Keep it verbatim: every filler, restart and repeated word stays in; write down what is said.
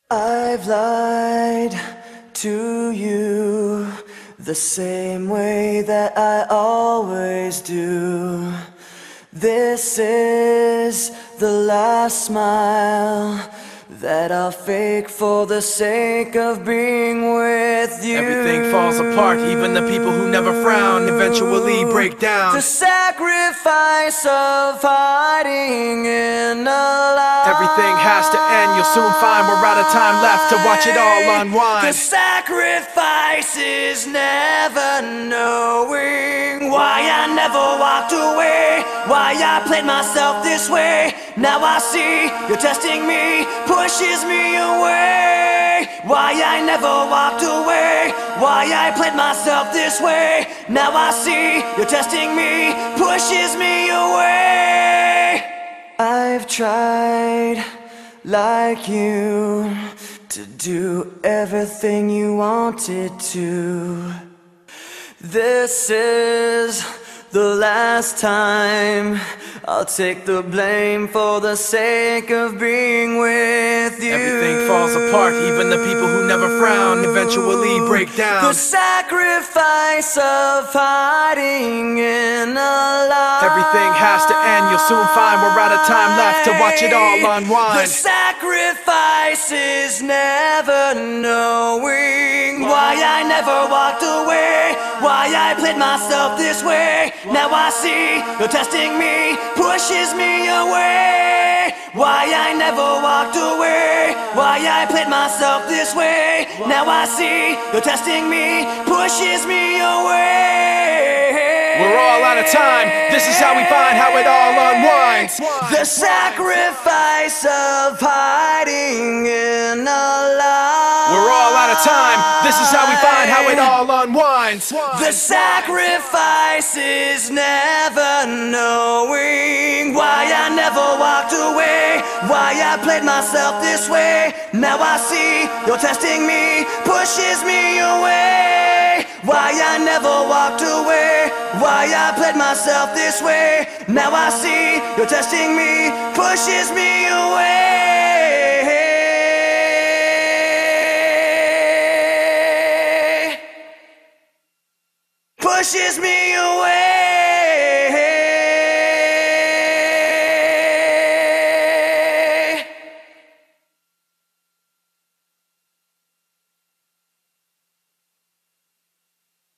I've lied to you the same way that I always do. This is the last smile that I'll fake for the sake of being with you. Everything falls apart, even the people who never frown eventually break down. The sacrifice of hiding in a lie. Everything has to end, you'll soon find we're out of time left to watch it all unwind. The sacrifice is never knowing why I never walked away, why I played myself this way. Now I see you're testing me, pushes me away. Why I never walked away, why I played myself this way. Now I see you're testing me, pushes me away. I've tried like you to do everything you wanted to. This is the last time I'll take the blame for the sake of being with you. Everything falls apart, even the people who never frown eventually break down. The sacrifice of hiding in a lie. Everything has to end, you'll soon find we're out of time left to watch it all unwind. The sacrifice is never knowing why I never walked away, why I played myself this way. Now I see you're testing me, pushes me away. Why I never walked away, why I played myself this way. Now I see you're testing me, pushes me away. We're all out of time, this is how we find how it all unwinds. The sacrifice of hiding in a lie. We're all out of time, this is how we find how it all unwinds. The sacrifice is never knowing why I never walked away, why I played myself this way. Now I see you're testing me, pushes me away. Why I never walked away, why I played myself this way. Now I see you're testing me, pushes me away. Pushes me